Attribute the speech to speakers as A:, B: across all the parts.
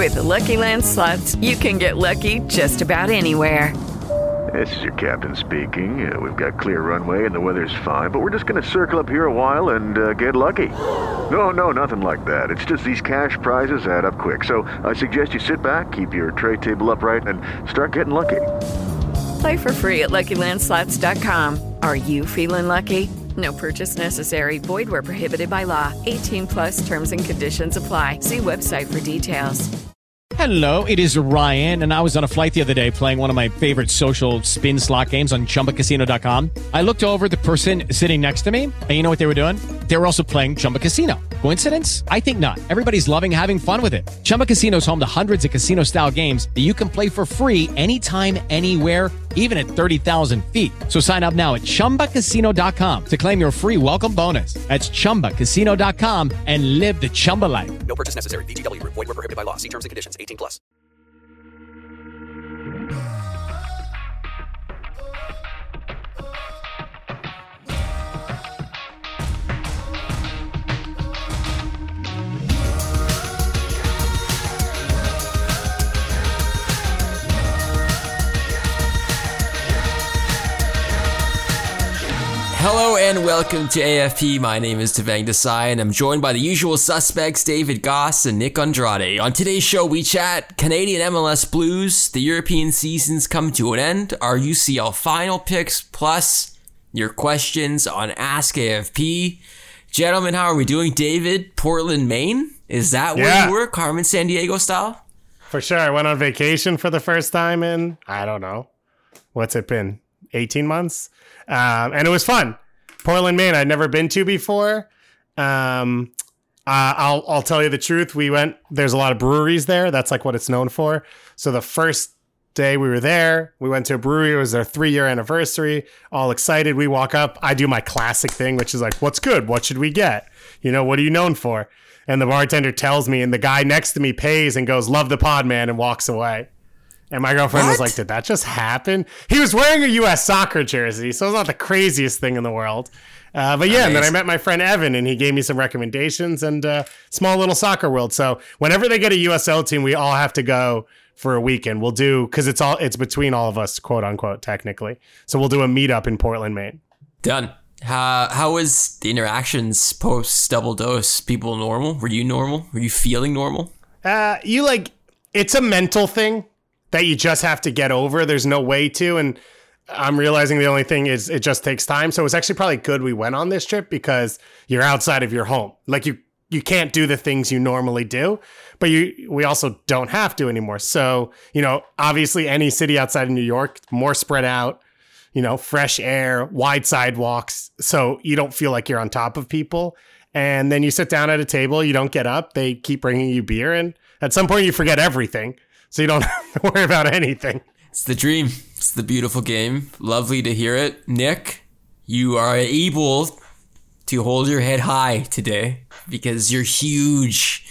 A: With the Lucky Land Slots, you can get lucky just about anywhere.
B: This is your captain speaking. We've got clear runway and the weather's fine, but we're just going to circle up here a while and get lucky. No, nothing like that. It's just these cash prizes add up quick. So I suggest you sit back, keep your tray table upright, and start getting lucky.
A: Play for free at LuckyLandSlots.com. Are you feeling lucky? No purchase necessary. Void where prohibited by law. 18 plus terms and conditions apply. See website for details.
C: Hello, it is Ryan, and I was on a flight the other day playing one of my favorite social spin slot games on ChumbaCasino.com. I looked over at the person sitting next to me, and you know what they were doing? They were also playing Chumba Casino. Coincidence? I think not. Everybody's loving having fun with it. Chumba Casino is home to hundreds of casino-style games that you can play for free anytime, anywhere, even at 30,000 feet. So sign up now at ChumbaCasino.com to claim your free welcome bonus. That's ChumbaCasino.com and live the Chumba life.
D: No purchase necessary. VGW. Void where prohibited by law. See terms and conditions. 18 plus. Hello and welcome to AFP. My name is Devang Desai and I'm joined by the usual suspects, David Goss and Nick Andrade. On today's show, we chat Canadian MLS Blues, the European season's come to an end, our UCL final picks, plus your questions on Ask AFP. Gentlemen, how are we doing? David, Portland, Maine? Is that where you were, Carmen Sandiego style?
E: For sure. I went on vacation for the first time in, I don't know, what's it been? 18 months? And it was fun. Portland, Maine, I'd never been to before. I'll tell you the truth. We went, there's a lot of breweries there. That's like what it's known for. So the first day we were there, we went to a brewery. It was their 3-year anniversary. All excited. We walk up. I do my classic thing, which is like, what's good? What should we get? You know, what are you known for? And the bartender tells me, and the guy next to me pays and goes, love the pod, man, and walks away. And my girlfriend was like, did that just happen? He was wearing a U.S. soccer jersey, so it's not the craziest thing in the world. But yeah, and then I met my friend Evan, and he gave me some recommendations and small little soccer world. So whenever they get a USL team, we all have to go for a weekend. We'll do, because it's between all of us, quote unquote, technically. So we'll do a meetup in Portland, Maine.
D: Done. How was the interactions post double dose? People normal? Were you normal? Were you feeling normal?
E: It's a mental thing that you just have to get over. There's no way to. And I'm realizing the only thing is it just takes time. So it's actually probably good we went on this trip because you're outside of your home. Like you can't do the things you normally do, but we also don't have to anymore. So, you know, obviously any city outside of New York, more spread out, you know, fresh air, wide sidewalks. So you don't feel like you're on top of people. And then you sit down at a table, you don't get up. They keep bringing you beer. And at some point you forget everything. So you don't have to worry about anything.
D: It's the dream. It's the beautiful game. Lovely to hear it. Nick, you are able to hold your head high today because your huge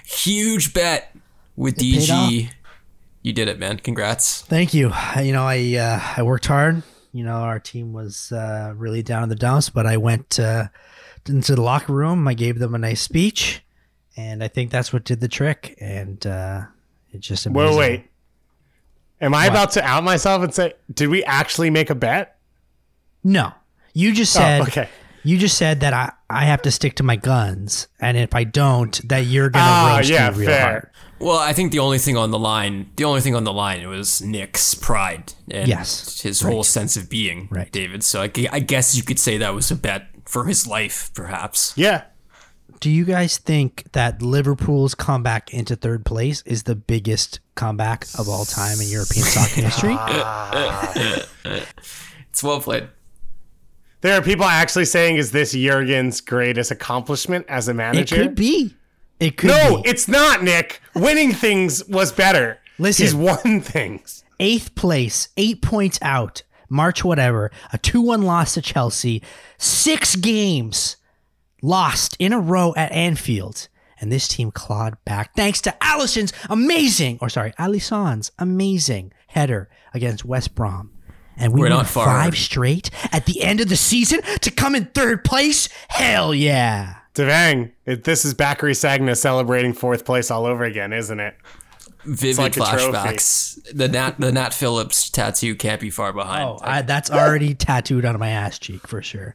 D: bet with DG. You did it, man. Congrats.
F: Thank you. You know, I worked hard. You know, our team was really down in the dumps, but I went into the locker room. I gave them a nice speech, and I think that's what did the trick. And it's just amazing.
E: Wait. Am I about to out myself and say, did we actually make a bet?
F: No. You just said
E: okay.
F: You just said that I have to stick to my guns, and if I don't, that you're gonna roast me real hard.
D: Well, I think the only thing on the line was Nick's pride and his whole sense of being, David. So I guess you could say that was a bet for his life, perhaps.
E: Yeah.
F: Do you guys think that Liverpool's comeback into third place is the biggest comeback of all time in European soccer history?
D: It's well played.
E: There are people actually saying, is this Jurgen's greatest accomplishment as a manager?
F: It could be.
E: No, it's not, Nick. Winning things was better.
F: Listen.
E: He's won things.
F: 8th place, 8 points out, March whatever, a 2-1 loss to Chelsea, 6 games lost in a row at Anfield. And this team clawed back thanks to Alisson's amazing header against West Brom. And we won 5 straight at the end of the season to come in 3rd place? Hell yeah.
E: Devang, this is Bakary Sagna celebrating 4th place all over again, isn't it?
D: Vivid
E: like a trophy.
D: flashbacks. The Nat Phillips tattoo can't be far behind.
F: Oh, that's already tattooed on my ass cheek for sure.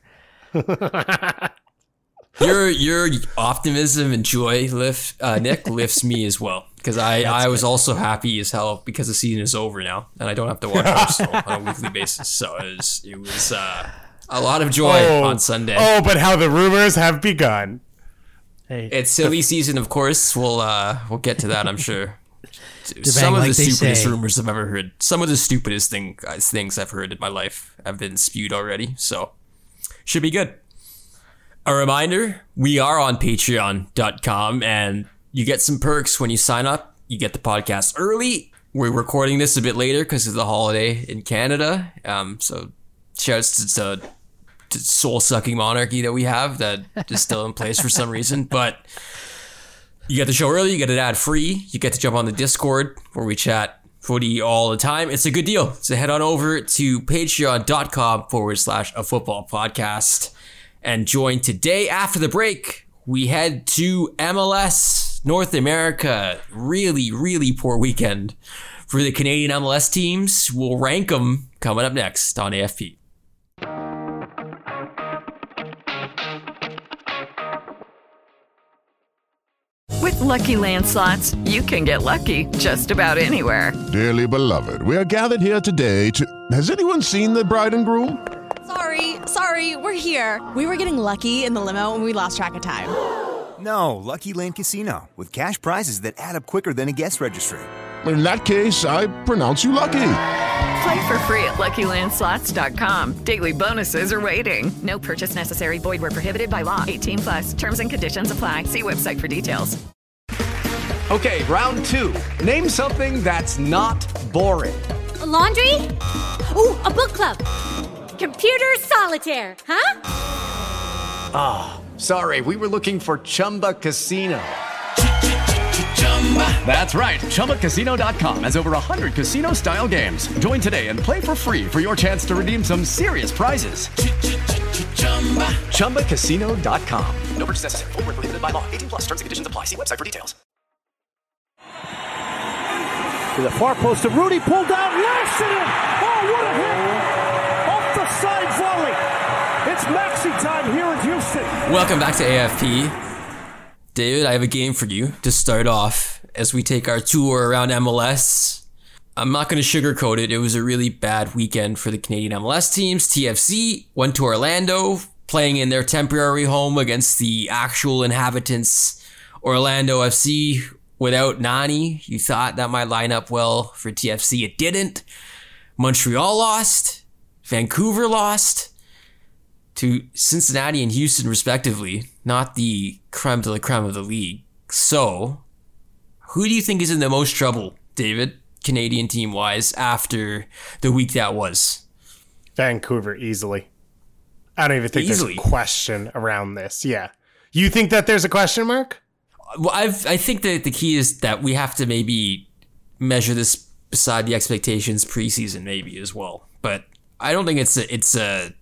D: Your optimism and joy, Nick, lifts me as well. Because I was also happy as hell because the season is over now and I don't have to watch Arsenal on a weekly basis. So it was a lot of joy on Sunday.
E: Oh, but how the rumors have begun.
F: Hey,
D: It's silly season, of course. We'll get to that, I'm sure. Some
F: Devang,
D: of
F: like
D: the
F: they
D: stupidest
F: say.
D: rumors I've ever heard. Some of the stupidest things I've heard in my life have been spewed already. So should be good. A reminder, we are on patreon.com and you get some perks when you sign up. You get the podcast early. We're recording this a bit later because of the holiday in Canada. So shouts to soul-sucking monarchy that we have that is still in place for some reason. But you get the show early. You get it ad-free. You get to jump on the Discord where we chat footy all the time. It's a good deal. So head on over to patreon.com/a football podcast and join today. After the break, we head to MLS North America. Really, really poor weekend for the Canadian MLS teams. We'll rank them coming up next on AFP.
A: With Lucky Land Slots, you can get lucky just about anywhere.
G: Dearly beloved, we are gathered here today to... Has anyone seen the bride and groom?
H: Sorry, we're here. We were getting lucky in the limo and we lost track of time.
I: No, Lucky Land Casino, with cash prizes that add up quicker than a guest registry.
G: In that case, I pronounce you lucky.
A: Play for free at LuckyLandSlots.com. Daily bonuses are waiting. No purchase necessary. Void where prohibited by law. 18+. Terms and conditions apply. See website for details.
J: Okay, round two. Name something that's not boring.
K: A laundry? Ooh, a book club. Computer solitaire, huh?
J: Ah, sorry, we were looking for Chumba Casino. That's right, ChumbaCasino.com has over 100 casino-style games. Join today and play for free for your chance to redeem some serious prizes. ChumbaCasino.com. No purchase necessary. Void where prohibited by law. 18+. Terms and conditions apply. See website for details.
L: To the far post of Rudy, pulled down, lashed it in. Oh, what a hit! Off the side volley. It's maxi time here in Houston.
D: Welcome back to AFP. David, I have a game for you to start off as we take our tour around MLS. I'm not going to sugarcoat it. It was a really bad weekend for the Canadian MLS teams. TFC went to Orlando, playing in their temporary home against the actual inhabitants. Orlando FC without Nani. You thought that might line up well for TFC. It didn't. Montreal lost. Vancouver lost to Cincinnati and Houston, respectively. Not the creme de la creme of the league. So, who do you think is in the most trouble, David, Canadian team-wise, after the week that was?
E: Vancouver, easily. I don't even think
D: Easily?
E: there's a question around this. Yeah. You think that there's a question mark?
D: Well, I think that the key is that we have to maybe measure this beside the expectations preseason, maybe as well. But I don't think it's an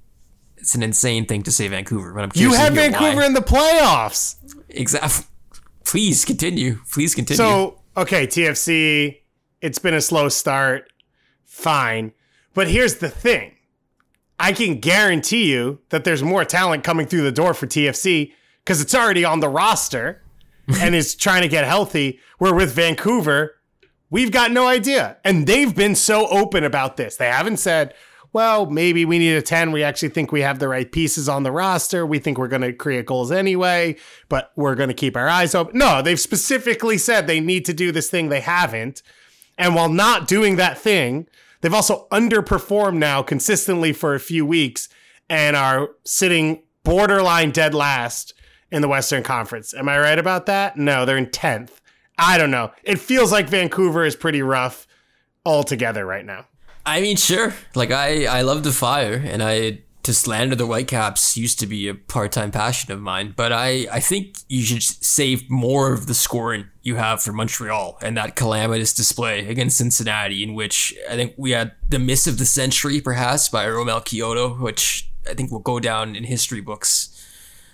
D: insane thing to say Vancouver. But I'm curious
E: You had
D: to hear
E: Vancouver
D: why.
E: in the playoffs.
D: Exactly. Please continue.
E: So, okay, TFC, it's been a slow start. Fine. But here's the thing. I can guarantee you that there's more talent coming through the door for TFC because it's already on the roster and is trying to get healthy. Where with Vancouver, we've got no idea. And they've been so open about this. They haven't said, well, maybe we need a 10. We actually think we have the right pieces on the roster. We think we're going to create goals anyway, but we're going to keep our eyes open. No, they've specifically said they need to do this thing. They haven't. And while not doing that thing, they've also underperformed now consistently for a few weeks and are sitting borderline dead last in the Western Conference. Am I right about that? No, they're in 10th. I don't know. It feels like Vancouver is pretty rough altogether right now.
D: I mean, sure. Like, I love the Fire, and to slander the Whitecaps used to be a part-time passion of mine, but I think you should save more of the scoring you have for Montreal and that calamitous display against Cincinnati, in which I think we had the miss of the century, perhaps, by Romel Kyoto, which I think will go down in history books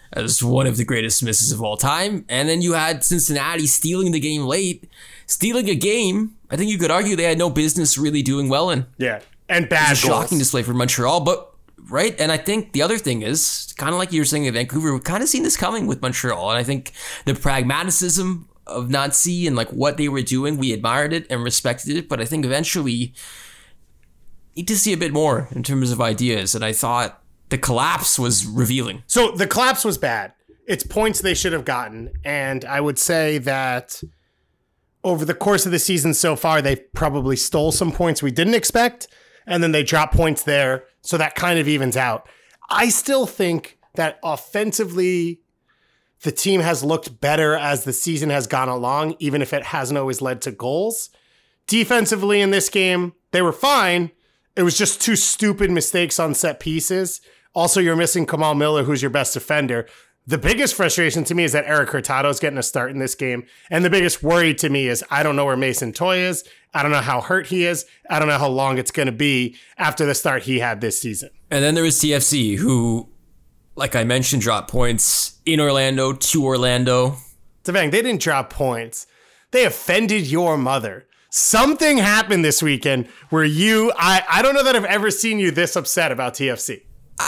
D: as one of the greatest misses of all time. And then you had Cincinnati stealing the game late. Stealing a game, I think you could argue they had no business really doing well in.
E: Yeah, and bad goals.
D: Shocking display for Montreal, but right. And I think the other thing is, kind of like you were saying in Vancouver, we've kind of seen this coming with Montreal. And I think the pragmaticism of Nancy and like what they were doing, we admired it and respected it. But I think eventually need to see a bit more in terms of ideas. And I thought the collapse was revealing.
E: So the collapse was bad. It's points they should have gotten. And I would say that over the course of the season so far, they probably stole some points we didn't expect. And then they drop points there. So that kind of evens out. I still think that offensively, the team has looked better as the season has gone along, even if it hasn't always led to goals. Defensively in this game, they were fine. It was just 2 stupid mistakes on set pieces. Also, you're missing Kamal Miller, who's your best defender. The biggest frustration to me is that Eric Hurtado is getting a start in this game. And the biggest worry to me is I don't know where Mason Toye is. I don't know how hurt he is. I don't know how long it's going to be after the start he had this season.
D: And then there was TFC, who, like I mentioned, dropped points in Orlando to Orlando.
E: Tavang, they didn't drop points. They offended your mother. Something happened this weekend where I don't know that I've ever seen you this upset about TFC.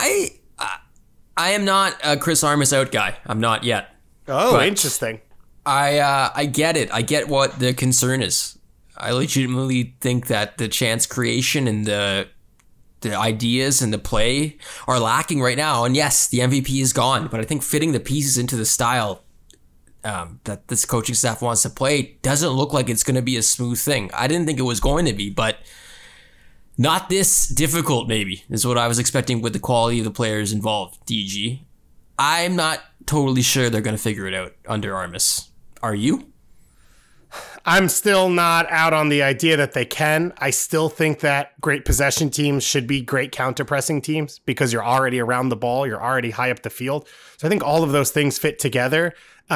D: I am not a Chris Armas out guy. I'm not yet.
E: Oh, but interesting.
D: I get it. I get what the concern is. I legitimately think that the chance creation and the ideas and the play are lacking right now. And yes, the MVP is gone, but I think fitting the pieces into the style that this coaching staff wants to play doesn't look like it's going to be a smooth thing. I didn't think it was going to be, but not this difficult, maybe, is what I was expecting with the quality of the players involved, DG. I'm not totally sure they're going to figure it out under Armas. Are you?
E: I'm still not out on the idea that they can. I still think that great possession teams should be great counter-pressing teams because you're already around the ball. You're already high up the field. So I think all of those things fit together.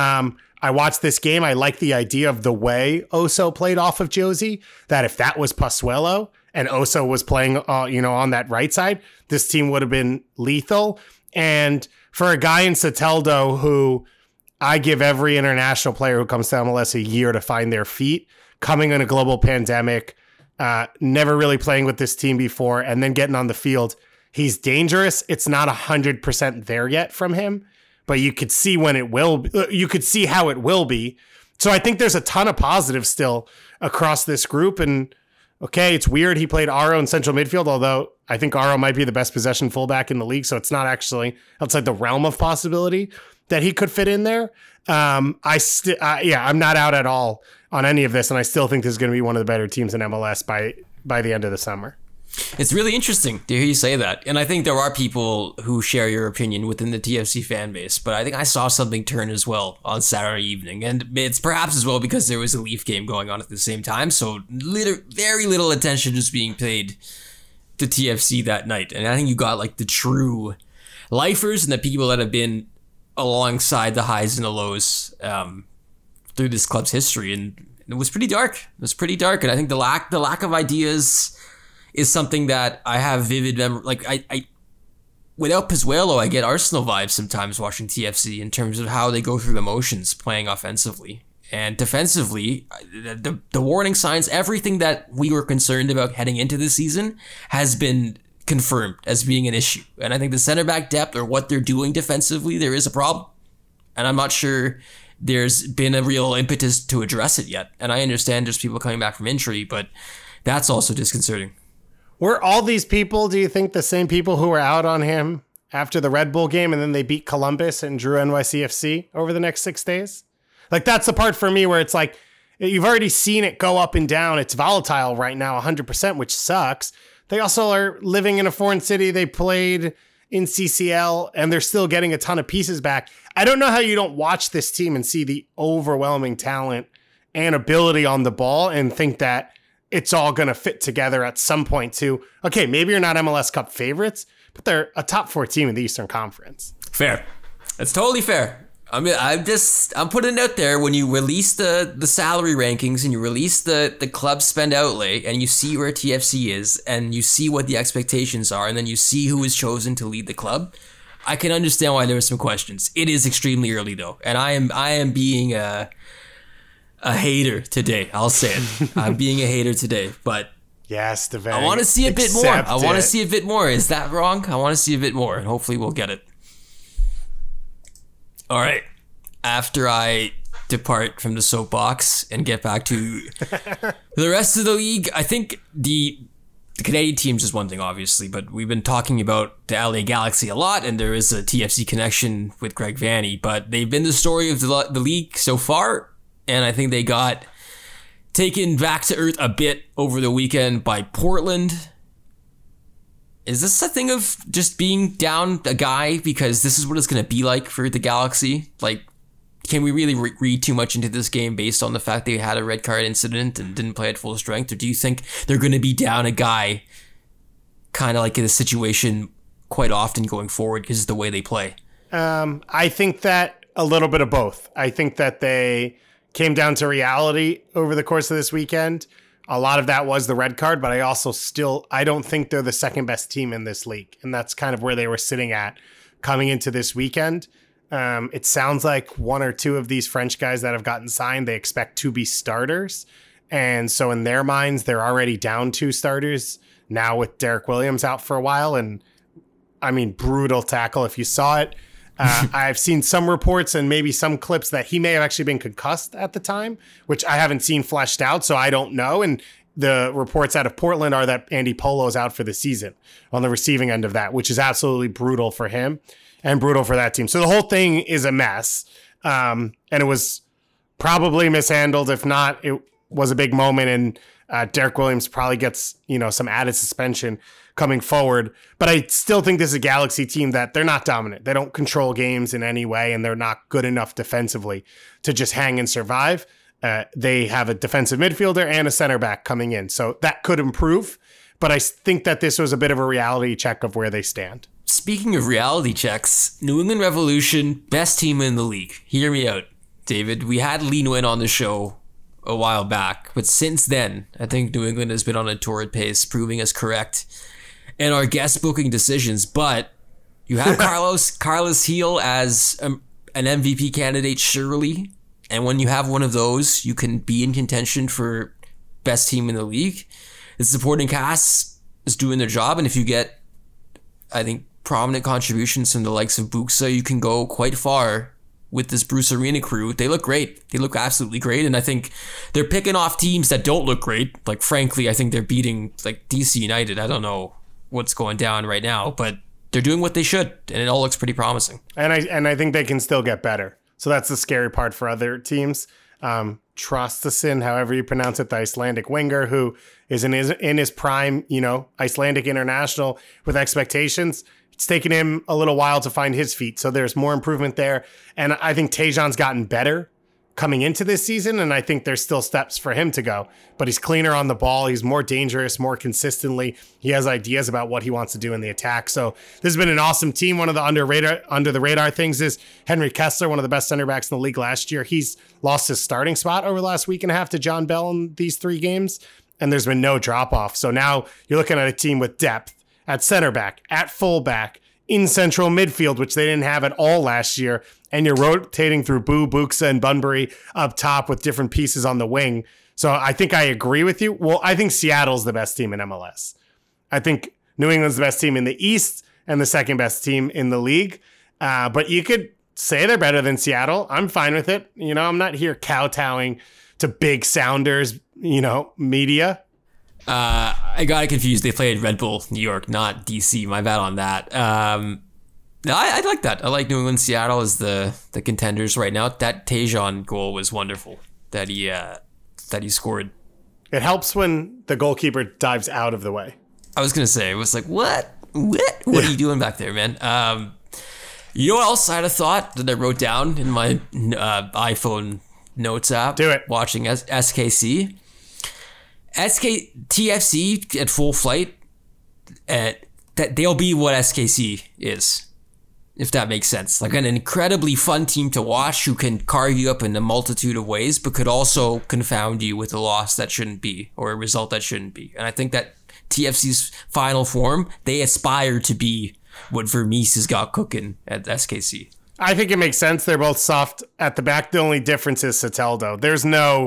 E: I watched this game. I like the idea of the way Oso played off of Josie, that if that was Pozuelo and Oso was playing, on that right side, this team would have been lethal. And for a guy in Soteldo who I give every international player who comes to MLS a year to find their feet, coming in a global pandemic, never really playing with this team before, and then getting on the field, he's dangerous. It's not 100% there yet from him, but you could see when it will. You could see how it will be. So I think there's a ton of positives still across this group. And okay, it's weird he played Aro in central midfield, although I think Aro might be the best possession fullback in the league, so it's not actually outside the realm of possibility that he could fit in there. I'm not out at all on any of this, and I still think this is going to be one of the better teams in MLS by the end of the summer.
D: It's really interesting to hear you say that, and I think there are people who share your opinion within the TFC fan base, but I think I saw something turn as well on Saturday evening, and it's perhaps as well because there was a Leaf game going on at the same time, so very little attention was being paid to TFC that night, and I think you got like the true lifers and the people that have been alongside the highs and the lows through this club's history, and it was pretty dark. And I think the lack of ideas is something that I have vivid memory. Like I without Pozuelo, I get Arsenal vibes sometimes watching TFC in terms of how they go through the motions playing offensively and defensively. The warning signs, everything that we were concerned about heading into the season has been confirmed as being an issue. And I think the center back depth or what they're doing defensively, there is a problem. And I'm not sure there's been a real impetus to address it yet. And I understand there's people coming back from injury, but that's also disconcerting.
E: Were all these people, do you think, the same people who were out on him after the Red Bull game and then they beat Columbus and drew NYCFC over the next 6 days? Like, that's the part for me where it's like, you've already seen it go up and down. It's volatile right now, 100%, which sucks. They also are living in a foreign city. They played in CCL and they're still getting a ton of pieces back. I don't know how you don't watch this team and see the overwhelming talent and ability on the ball and think that it's all going to fit together at some point too. Okay, maybe you're not MLS Cup favorites, but they're a top 4 team in the Eastern Conference.
D: Fair. That's totally fair. I'm putting it out there. When you release the salary rankings and you release the club spend outlay and you see where TFC is and you see what the expectations are and then you see who is chosen to lead the club, I can understand why there were some questions. It is extremely early though, and I am being a hater today. I'll say it. I'm being a hater today, but
E: yes, Devang,
D: I want to see a bit more. I want to see a bit more. Is that wrong? I want to see a bit more, and hopefully we'll get it. All right. After I depart from the soapbox and get back to the rest of the league, I think the Canadian team's just one thing, obviously, but we've been talking about the LA Galaxy a lot, and there is a TFC connection with Greg Vanney, but they've been the story of the league so far, and I think they got taken back to earth a bit over the weekend by Portland. Is this a thing of just being down a guy because this is what it's going to be like for the Galaxy? Like, can we really read too much into this game based on the fact they had a red card incident and didn't play at full strength? Or do you think they're going to be down a guy kind of like in a situation quite often going forward because of the way they play?
E: I think that a little bit of both. I think that they came down to reality over the course of this weekend. A lot of that was the red card, but I don't think they're the second best team in this league. And that's kind of where they were sitting at coming into this weekend. It sounds like one or two of these French guys that have gotten signed, they expect to be starters. And so in their minds, they're already down 2 starters now with Derek Williams out for a while. And I mean, brutal tackle if you saw it. I've seen some reports and maybe some clips that he may have actually been concussed at the time, which I haven't seen fleshed out, so I don't know. And the reports out of Portland are that Andy Polo is out for the season on the receiving end of that, which is absolutely brutal for him and brutal for that team. So the whole thing is a mess. And it was probably mishandled. If not, it was a big moment. And Derek Williams probably gets, some added suspension coming forward. But I still think this is a Galaxy team that they're not dominant. They don't control games in any way, and they're not good enough defensively to just hang and survive. They have a defensive midfielder and a center back coming in. So that could improve. But I think that this was a bit of a reality check of where they stand.
D: Speaking of reality checks, New England Revolution, best team in the league. Hear me out, David. We had Lee Nguyen on the show a while back, but since then, I think New England has been on a torrid pace, proving us correct in our guest booking decisions. But you have Carlos Heel as an MVP candidate, surely. And when you have one of those, you can be in contention for best team in the league. The supporting cast is doing their job, and if you get, I think, prominent contributions from the likes of Buxa, you can go quite far with this Bruce Arena crew. They look great. They look absolutely great, and I think they're picking off teams that don't look great. Like, frankly, I think they're beating like DC United. I don't know what's going down right now, but they're doing what they should, and it all looks pretty promising.
E: And I think they can still get better. So that's the scary part for other teams. Traustason, however you pronounce it, the Icelandic winger who is in his prime, Icelandic international with expectations. It's taken him a little while to find his feet, so there's more improvement there. And I think Tejan's gotten better coming into this season, and I think there's still steps for him to go. But he's cleaner on the ball. He's more dangerous, more consistently. He has ideas about what he wants to do in the attack. So this has been an awesome team. One of the under the radar things is Henry Kessler, one of the best center backs in the league last year. He's lost his starting spot over the last week and a half to John Bell in these 3 games, and there's been no drop off. So now you're looking at a team with depth at center back, at fullback, in central midfield, which they didn't have at all last year. And you're rotating through Boo, Buxa, and Bunbury up top with different pieces on the wing. So I think I agree with you. Well, I think Seattle's the best team in MLS. I think New England's the best team in the East and the second best team in the league. But you could say they're better than Seattle. I'm fine with it. I'm not here kowtowing to big sounders, media.
D: I got it confused. They played Red Bull New York, not DC. My bad on that. No, I like that. I like New England. Seattle as the contenders right now. That Tejan goal was wonderful that he scored.
E: It helps when the goalkeeper dives out of the way.
D: I was gonna say, it was like, what are you doing back there, man? You know what else I had a thought that I wrote down in my iPhone notes app?
E: Do it.
D: Watching SKC. TFC at full flight, that they'll be what SKC is, if that makes sense. Like an incredibly fun team to watch who can carve you up in a multitude of ways, but could also confound you with a loss that shouldn't be or a result that shouldn't be. And I think that TFC's final form, they aspire to be what Vermees has got cooking at SKC.
E: I think it makes sense. They're both soft at the back. The only difference is Soteldo. There's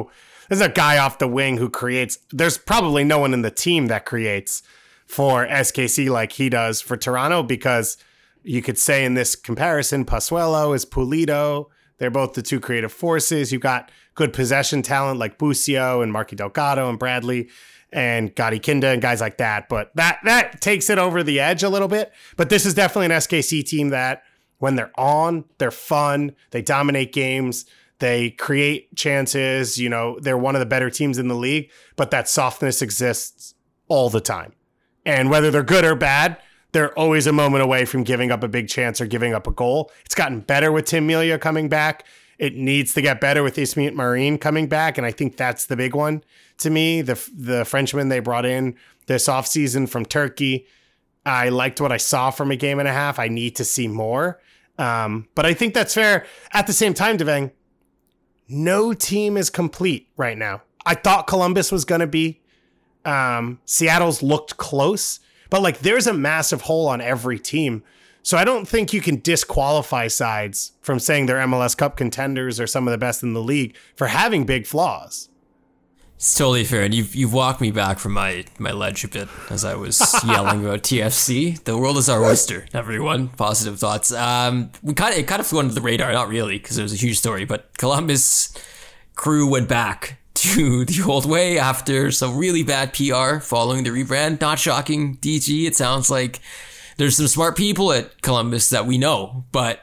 E: a guy off the wing who creates. There's probably no one in the team that creates for SKC like he does for Toronto, because you could say in this comparison, Pozuelo is Pulido. They're both the two creative forces. You've got good possession talent like Busio and Marky Delgado and Bradley and Gadi Kinda and guys like that. But that takes it over the edge a little bit. But this is definitely an SKC team that when they're on, they're fun. They dominate games. They create chances. You know, they're one of the better teams in the league, but that softness exists all the time. And whether they're good or bad, they're always a moment away from giving up a big chance or giving up a goal. It's gotten better with Tim Melia coming back. It needs to get better with Ismail Marine coming back. And I think that's the big one to me. The Frenchman they brought in this offseason from Turkey. I liked what I saw from a game and a half. I need to see more. But I think that's fair. At the same time, Devang, no team is complete right now. I thought Columbus was going to be. Seattle's looked close, but like there's a massive hole on every team. So I don't think you can disqualify sides from saying they're MLS Cup contenders or some of the best in the league for having big flaws.
D: It's totally fair, and you've walked me back from my ledge a bit as I was yelling about TFC. The world is our oyster, everyone. Positive thoughts. It kind of flew under the radar, not really, because it was a huge story. But Columbus crew went back to the old way after some really bad PR following the rebrand. Not shocking, DG. It sounds like there's some smart people at Columbus that we know, but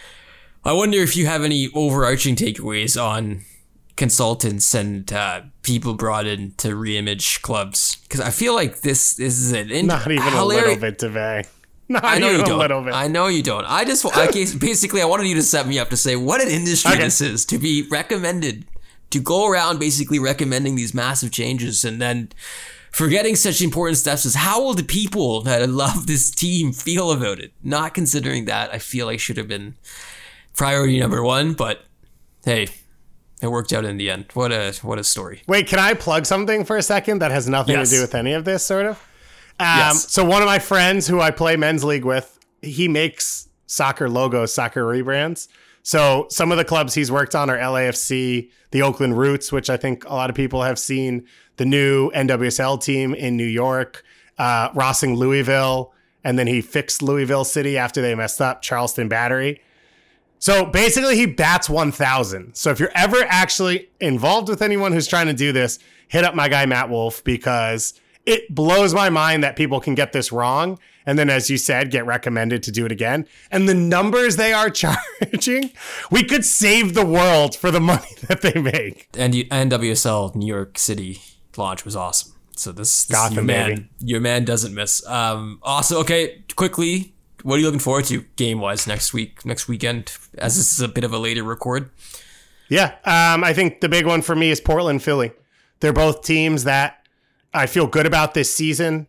D: I wonder if you have any overarching takeaways on consultants and people brought in to reimage clubs, because I feel like this is an
E: not even a little bit today.
D: I know you don't. I know you don't. Basically I wanted you to set me up to say what an industry this is, to be recommended, to go around basically recommending these massive changes and then forgetting such important steps as how will the people that love this team feel about it. Not considering that, I feel like should have been priority number one, but hey, it worked out in the end. What a story.
E: Wait, can I plug something for a second that has nothing to do with any of this, sort of? So one of my friends who I play men's league with, he makes soccer logos, soccer rebrands. So some of the clubs he's worked on are LAFC, the Oakland Roots, which I think a lot of people have seen, the new NWSL team in New York, Rossing Louisville, and then he fixed Louisville City after they messed up, Charleston Battery. So basically he bats 1,000. So if you're ever actually involved with anyone who's trying to do this, hit up my guy Matt Wolf, because it blows my mind that people can get this wrong. And then, as you said, get recommended to do it again. And the numbers they are charging, we could save the world for the money that they make.
D: And NWSL New York City launch was awesome. So this
E: Gotham,
D: your man doesn't miss. Also, okay, quickly, what are you looking forward to game-wise next weekend, as this is a bit of a later record?
E: Yeah, I think the big one for me is Portland, Philly. They're both teams that I feel good about this season.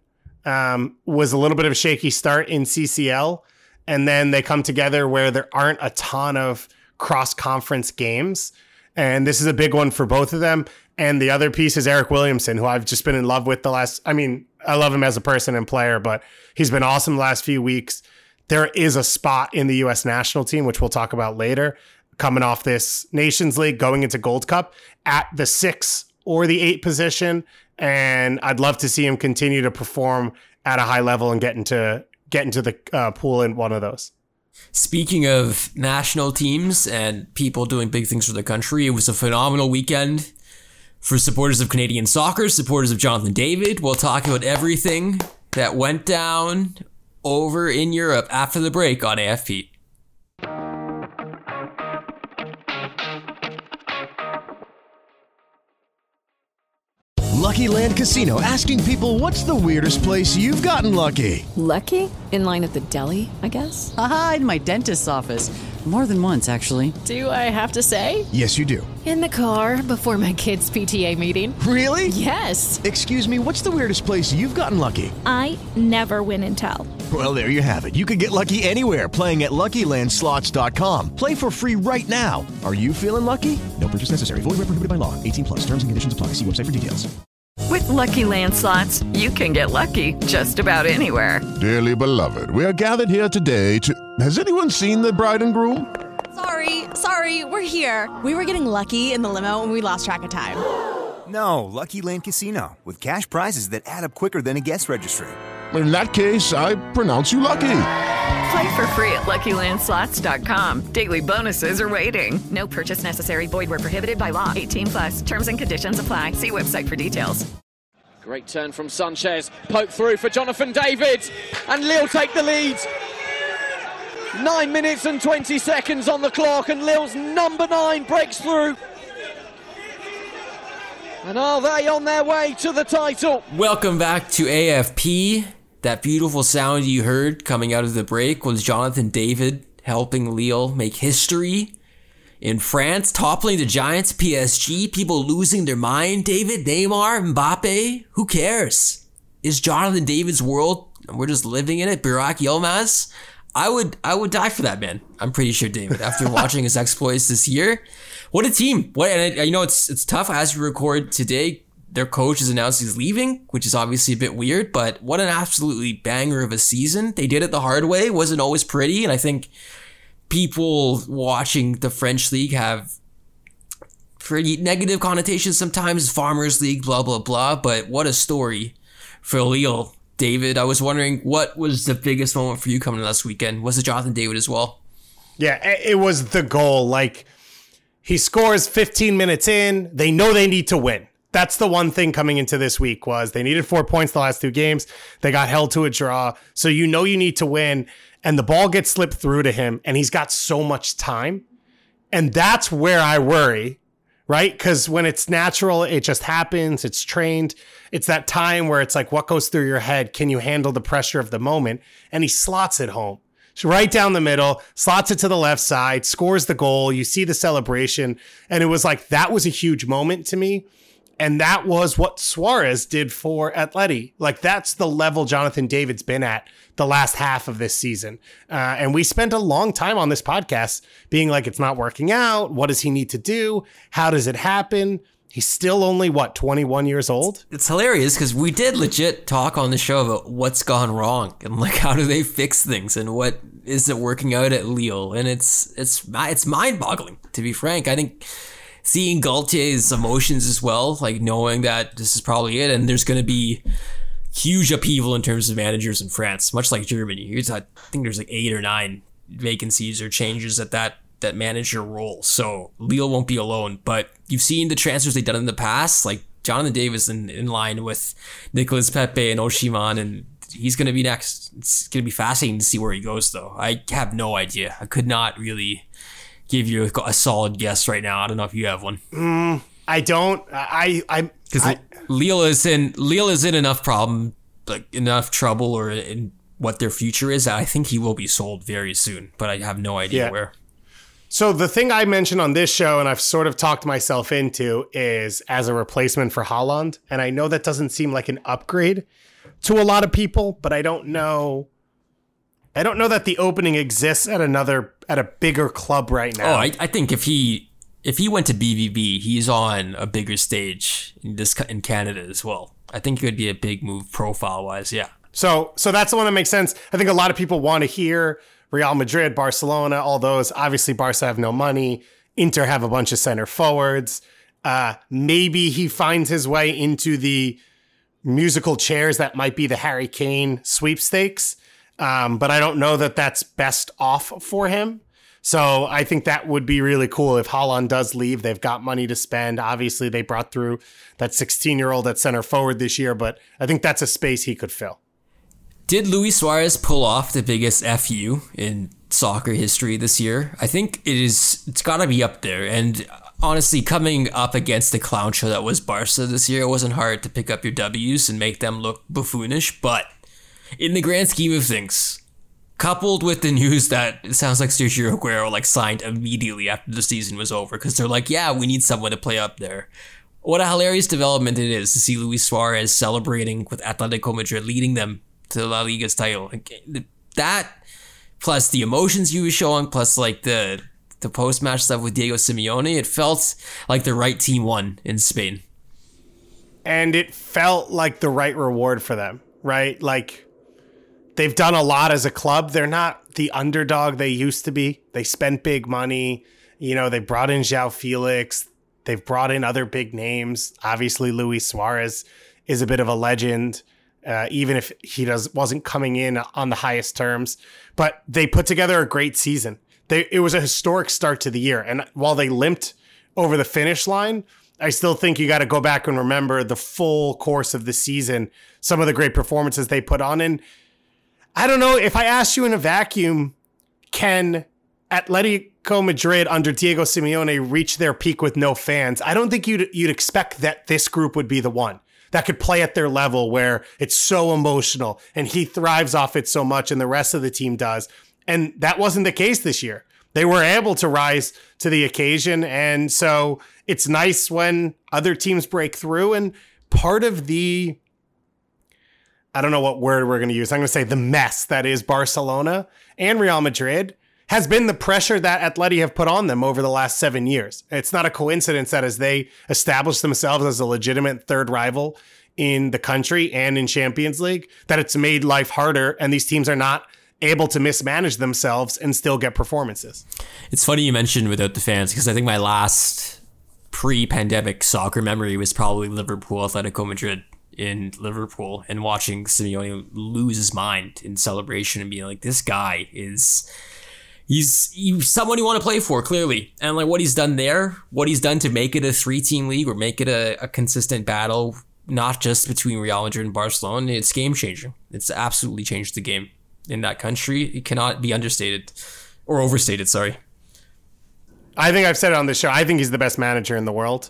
E: Was a little bit of a shaky start in CCL, and then they come together where there aren't a ton of cross-conference games, and this is a big one for both of them. And the other piece is Eric Williamson, who I've just been in love with I love him as a person and player, but he's been awesome the last few weeks. There is a spot in the U.S. national team, which we'll talk about later, coming off this Nations League, going into Gold Cup at the 6 or the 8 position. And I'd love to see him continue to perform at a high level and get into the pool in one of those.
D: Speaking of national teams and people doing big things for the country, it was a phenomenal weekend for supporters of Canadian soccer, supporters of Jonathan David. We'll talk about everything that went down over in Europe after the break on AFP.
M: Lucky Land Casino, asking people, what's the weirdest place you've gotten lucky?
A: Lucky? In line at the deli, I guess?
N: Aha, in my dentist's office. More than once, actually.
K: Do I have to say?
M: Yes, you do.
K: In the car before my kids' PTA meeting.
M: Really?
K: Yes.
M: Excuse me, what's the weirdest place you've gotten lucky?
O: I never win and tell.
M: Well, there you have it. You can get lucky anywhere, playing at LuckyLandSlots.com. Play for free right now. Are you feeling lucky? No purchase necessary. Void where prohibited by law. 18+. Terms and conditions apply. See website for details.
A: With Lucky Land Slots, you can get lucky just about anywhere.
G: Dearly beloved, we are gathered here today to... Has anyone seen the bride and groom?
H: Sorry, we're here. We were getting lucky in the limo and we lost track of time.
I: No, Lucky Land Casino, with cash prizes that add up quicker than a guest registry.
G: In that case, I pronounce you lucky.
A: Play for free at LuckyLandSlots.com. Daily bonuses are waiting. No purchase necessary. Void where prohibited by law. 18+. Terms and conditions apply. See website for details.
P: Great turn from Sanchez. Poke through for Jonathan David. And Lille take the lead. 9 minutes and 20 seconds on the clock. And Lille's number 9 breaks through. And are they on their way to the title?
D: Welcome back to AFP. That beautiful sound you heard coming out of the break was Jonathan David helping Lille make history in France, toppling the Giants, PSG, people losing their mind. David, Neymar, Mbappe, who cares? Is Jonathan David's world, and we're just living in it, Burak Yilmaz? I would die for that man. I'm pretty sure, David, after watching his exploits this year. What a team. And you know, it's tough as we record today. Their coach has announced he's leaving, which is obviously a bit weird, but what an absolutely banger of a season. They did it the hard way. It wasn't always pretty, and I think people watching the French league have pretty negative connotations sometimes. Farmers League, blah, blah, blah, but what a story for Lille. David, I was wondering, what was the biggest moment for you coming to last weekend? Was it Jonathan David as well?
E: Yeah, it was the goal. Like, he scores 15 minutes in. They know they need to win. That's the one thing coming into this week was they needed 4 points the last 2 games. They got held to a draw. So you know you need to win. And the ball gets slipped through to him. And he's got so much time. And that's where I worry, right? Because when it's natural, it just happens. It's trained. It's that time where it's like, what goes through your head? Can you handle the pressure of the moment? And he slots it home. So right down the middle, slots it to the left side, scores the goal. You see the celebration. And it was like, that was a huge moment to me. And that was what Suarez did for Atleti. Like, that's the level Jonathan David's been at the last half of this season. And we spent a long time on this podcast being like, it's not working out. What does he need to do? How does it happen? He's still only, 21 years old?
D: It's hilarious because we did legit talk on the show about what's gone wrong and like how do they fix things and what isn't working out at Lille. And it's mind-boggling, to be frank. I think seeing Galtier's emotions as well, like knowing that this is probably it, and there's going to be huge upheaval in terms of managers in France, much like Germany. I think there's like 8 or 9 vacancies or changes at that manager role. So Lille won't be alone, but you've seen the transfers they've done in the past, like Jonathan Davis in line with Nicolas Pepe and Osimhen, and he's going to be next. It's going to be fascinating to see where he goes, though. I have no idea. I could not really give you a solid guess right now. I don't know if you have one.
E: I don't.
D: Because Lille is in enough trouble, or in what their future is. I think he will be sold very soon, but I have no idea where.
E: So the thing I mentioned on this show, and I've sort of talked myself into, is as a replacement for Haaland. And I know that doesn't seem like an upgrade to a lot of people, but I don't know that the opening exists at a bigger club right now.
D: Oh, I think if he went to BVB, he's on a bigger stage in Canada as well. I think it would be a big move profile wise. Yeah.
E: So that's the one that makes sense. I think a lot of people want to hear Real Madrid, Barcelona, all those. Obviously, Barca have no money. Inter have a bunch of center forwards. Maybe he finds his way into the musical chairs that might be the Harry Kane sweepstakes. But I don't know that that's best off for him. So I think that would be really cool if Haaland does leave. They've got money to spend. Obviously, they brought through that 16-year-old at center forward this year, but I think that's a space he could fill.
D: Did Luis Suarez pull off the biggest FU in soccer history this year? I think it's got to be up there. And honestly, coming up against the clown show that was Barca this year, it wasn't hard to pick up your W's and make them look buffoonish. But in the grand scheme of things, coupled with the news that it sounds like Sergio Aguero signed immediately after the season was over, because they're like, yeah, we need someone to play up there. What a hilarious development it is to see Luis Suarez celebrating with Atletico Madrid, leading them to La Liga's title. That, plus the emotions he was showing, plus the post-match stuff with Diego Simeone, it felt like the right team won in Spain.
E: And it felt like the right reward for them, right? Like, they've done a lot as a club. They're not the underdog they used to be. They spent big money. You know, they brought in João Felix. They've brought in other big names. Obviously, Luis Suarez is a bit of a legend, even if he wasn't coming in on the highest terms. But they put together a great season. It was a historic start to the year. And while they limped over the finish line, I still think you got to go back and remember the full course of the season, some of the great performances they put on. And I don't know, if I asked you in a vacuum, can Atletico Madrid under Diego Simeone reach their peak with no fans? I don't think you'd expect that this group would be the one that could play at their level where it's so emotional and he thrives off it so much and the rest of the team does. And that wasn't the case this year. They were able to rise to the occasion. And so it's nice when other teams break through. And part of the, I don't know what word we're going to use, I'm going to say the mess that is Barcelona and Real Madrid has been the pressure that Atleti have put on them over the last 7 years. It's not a coincidence that as they establish themselves as a legitimate third rival in the country and in Champions League, that it's made life harder and these teams are not able to mismanage themselves and still get performances.
D: It's funny you mentioned without the fans, because I think my last pre-pandemic soccer memory was probably Liverpool, Atletico Madrid in Liverpool, and watching Simeone lose his mind in celebration and being like, this guy is... He's someone you want to play for, clearly. And like what he's done there, what he's done to make it a 3-team league or make it a consistent battle, not just between Real Madrid and Barcelona, it's game changing. It's absolutely changed the game in that country. It cannot be understated or overstated, sorry.
E: I think I've said it on this show. I think he's the best manager in the world.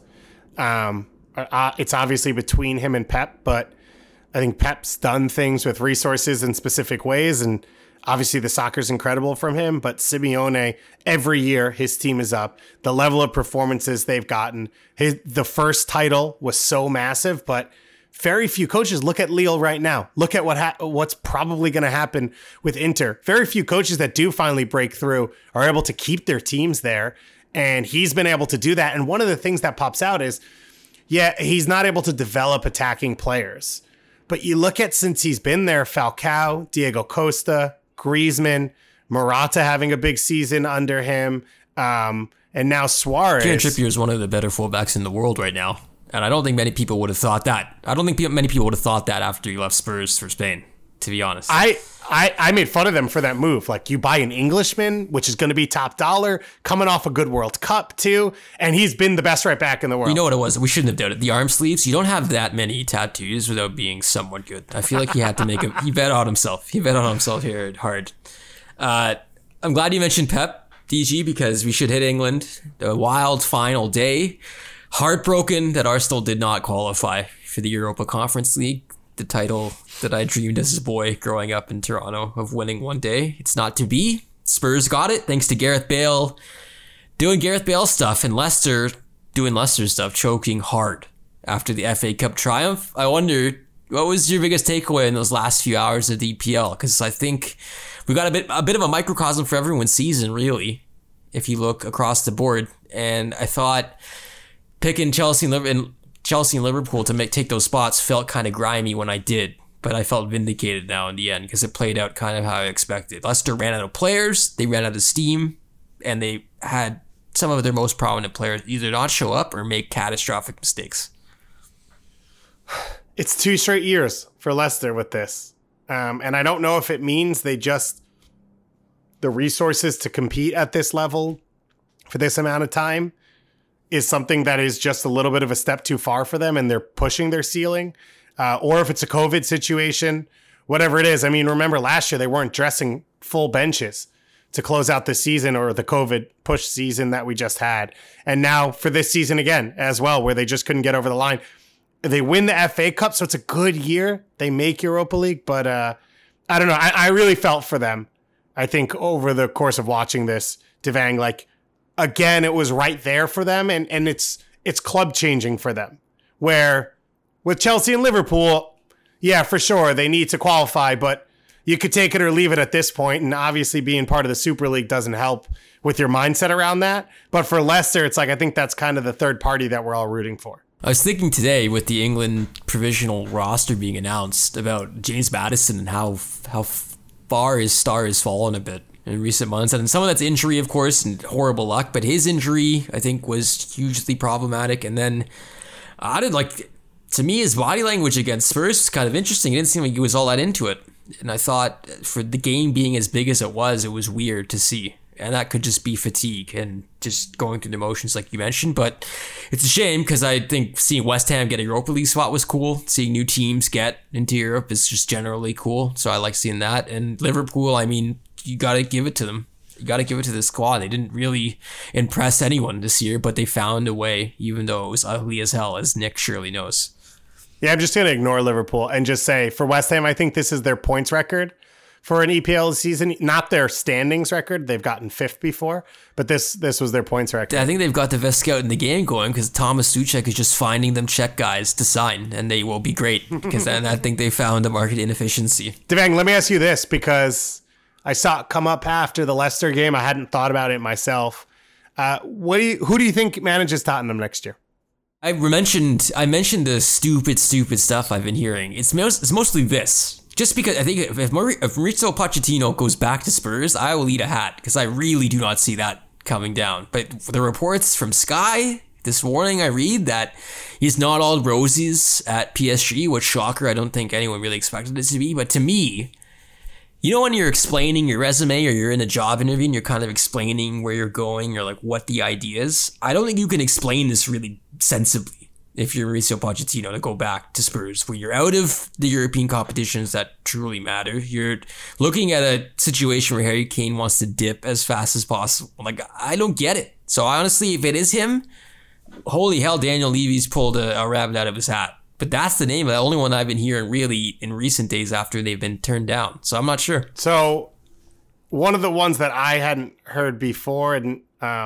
E: It's obviously between him and Pep, but I think Pep's done things with resources in specific ways, and obviously the soccer's incredible from him, but Simeone, every year his team is up. The level of performances they've gotten. The first title was so massive, but very few coaches. Look at Lille right now. Look at what's probably going to happen with Inter. Very few coaches that do finally break through are able to keep their teams there, and he's been able to do that. And one of the things that pops out is, yeah, he's not able to develop attacking players. But you look at, since he's been there, Falcao, Diego Costa, Griezmann, Morata having a big season under him, and now Suarez.
D: Kieran Trippier is one of the better fullbacks in the world right now. And I don't think many people would have thought that. I don't think many people would have thought that after he left Spurs for Spain, to be honest.
E: I made fun of them for that move. Like, you buy an Englishman, which is going to be top dollar, coming off a good World Cup too, and he's been the best right back in the world.
D: You know what it was? We shouldn't have done it. The arm sleeves, you don't have that many tattoos without being somewhat good. I feel like he had to make him. He bet on himself. He bet on himself here hard. I'm glad you mentioned Pep, DG, because we should hit England. The wild final day. Heartbroken that Arsenal did not qualify for the Europa Conference League, the title that I dreamed as a boy growing up in Toronto of winning one day. It's not to be. Spurs got it thanks to Gareth Bale doing Gareth Bale stuff, and Leicester doing Leicester stuff, choking hard after the FA Cup triumph. I wonder, what was your biggest takeaway in those last few hours of the EPL? Because I think we got a bit of a microcosm for everyone's season, really, if you look across the board. And I thought picking Chelsea and Liverpool to take those spots felt kind of grimy when I did, but I felt vindicated now in the end because it played out kind of how I expected. Leicester ran out of players, they ran out of steam, and they had some of their most prominent players either not show up or make catastrophic mistakes.
E: It's 2 straight years for Leicester with this. And I don't know if it means the resources to compete at this level for this amount of time is something that is just a little bit of a step too far for them and they're pushing their ceiling, or if it's a COVID situation, whatever it is. I mean, remember last year they weren't dressing full benches to close out the season, or the COVID push season that we just had. And now for this season again as well, where they just couldn't get over the line. They win the FA Cup, so it's a good year. They make Europa League, but I don't know. I really felt for them. I think over the course of watching this, Devang, like, again, it was right there for them, and it's club changing for them. Where with Chelsea and Liverpool, yeah, for sure, they need to qualify, but you could take it or leave it at this point, and obviously being part of the Super League doesn't help with your mindset around that. But for Leicester, it's like, I think that's kind of the third party that we're all rooting for.
D: I was thinking today with the England provisional roster being announced about James Maddison and how far his star has fallen a bit in recent months. And some of that's injury, of course, and horrible luck. But his injury, I think, was hugely problematic. And then to me, his body language against Spurs was kind of interesting. It didn't seem like he was all that into it. And I thought for the game being as big as it was weird to see. And that could just be fatigue and just going through the motions like you mentioned. But it's a shame because I think seeing West Ham get a Europa League spot was cool. Seeing new teams get into Europe is just generally cool. So I like seeing that. And Liverpool, I mean, you got to give it to them. You got to give it to the squad. They didn't really impress anyone this year, but they found a way, even though it was ugly as hell, as Nick surely knows.
E: Yeah, I'm just going to ignore Liverpool and just say for West Ham, I think this is their points record for an EPL season, not their standings record. They've gotten 5th before, but this was their points record.
D: I think they've got the best scout in the game going because Thomas Suchek is just finding them Czech guys to sign, and they will be great because then I think they found the market inefficiency.
E: Devang, let me ask you this because I saw it come up after the Leicester game. I hadn't thought about it myself. Who do you think manages Tottenham next year?
D: I mentioned the stupid stuff I've been hearing. It's mostly this. Just because I think if Mauricio Pochettino goes back to Spurs, I will eat a hat because I really do not see that coming down. But the reports from Sky this morning, I read that he's not all roses at PSG, which shocker. I don't think anyone really expected it to be. But to me, you know when you're explaining your resume or you're in a job interview and you're kind of explaining where you're going or like what the idea is, I don't think you can explain this really sensibly. If you're Mauricio Pochettino to go back to Spurs, where you're out of the European competitions that truly matter, you're looking at a situation where Harry Kane wants to dip as fast as possible. Like, I don't get it. So honestly, if it is him, holy hell, Daniel Levy's pulled a rabbit out of his hat. But that's the name, the only one I've been hearing really in recent days after they've been turned down. So I'm not sure.
E: So one of the ones that I hadn't heard before and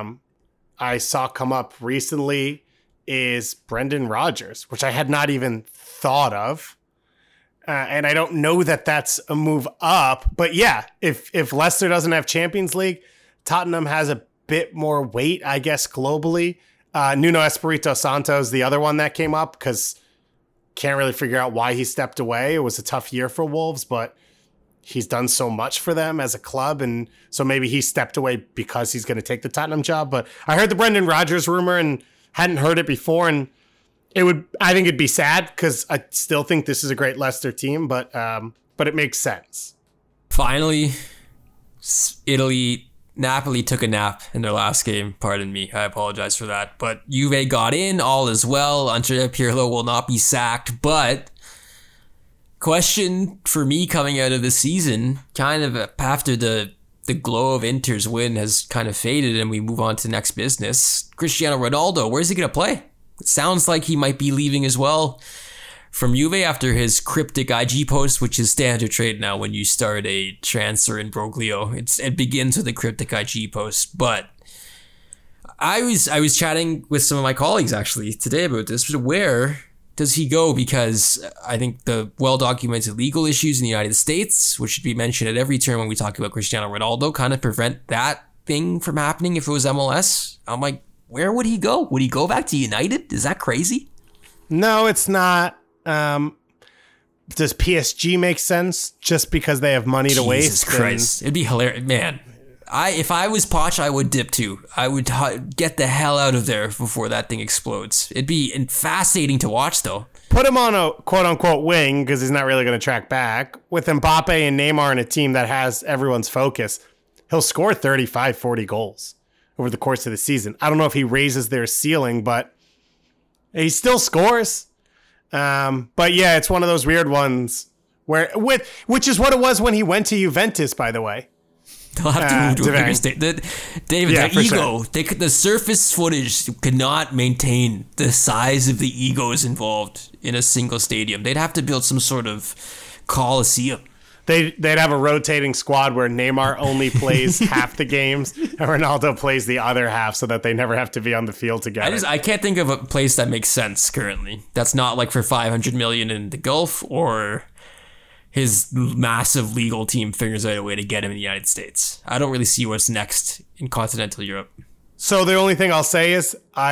E: I saw come up recently is Brendan Rodgers, which I had not even thought of. And I don't know that that's a move up. But yeah, if Leicester doesn't have Champions League, Tottenham has a bit more weight, I guess, globally. Nuno Espirito Santo is the other one that came up because can't really figure out why he stepped away. It was a tough year for Wolves, but he's done so much for them as a club. And so maybe he stepped away because he's going to take the Tottenham job. But I heard the Brendan Rodgers rumor and hadn't heard it before, and I think it'd be sad because I still think this is a great Leicester team, but it makes sense.
D: Finally, Napoli took a nap in their last game. Pardon me, I apologize for that. But Juve got in, all is well. Andrea Pirlo will not be sacked, but question for me coming out of the season, kind of after the glow of Inter's win has kind of faded and we move on to next business. Cristiano Ronaldo, where's he going to play? It sounds like he might be leaving as well from Juve after his cryptic IG post, which is standard trade now when you start a transfer in Broglio. It begins with a cryptic IG post. But I was chatting with some of my colleagues actually today about this. Where does he go? Because I think the well-documented legal issues in the United States, which should be mentioned at every turn when we talk about Cristiano Ronaldo, kind of prevent that thing from happening if it was MLS. I'm like, where would he go? Would he go back to United? Is that crazy?
E: No, it's not. Does PSG make sense just because they have money to waste?
D: Jesus Christ. It'd be hilarious. Man, if I was Poch, I would dip too. I would get the hell out of there before that thing explodes. It'd be fascinating to watch, though.
E: Put him on a quote-unquote wing because he's not really going to track back. With Mbappe and Neymar in a team that has everyone's focus, he'll score 35, 40 goals over the course of the season. I don't know if he raises their ceiling, but he still scores. But yeah, it's one of those weird ones which is what it was when he went to Juventus, by the way.
D: They'll have to move to a bigger state. David, their ego, sure. The surface footage could not maintain the size of the egos involved in a single stadium. They'd have to build some sort of coliseum.
E: They'd have a rotating squad where Neymar only plays half the games and Ronaldo plays the other half so that they never have to be on the field together.
D: I can't think of a place that makes sense currently. That's not like for $500 million in the Gulf or his massive legal team figures out a way to get him in the United States. I don't really see what's next in continental Europe.
E: So the only thing I'll say is I've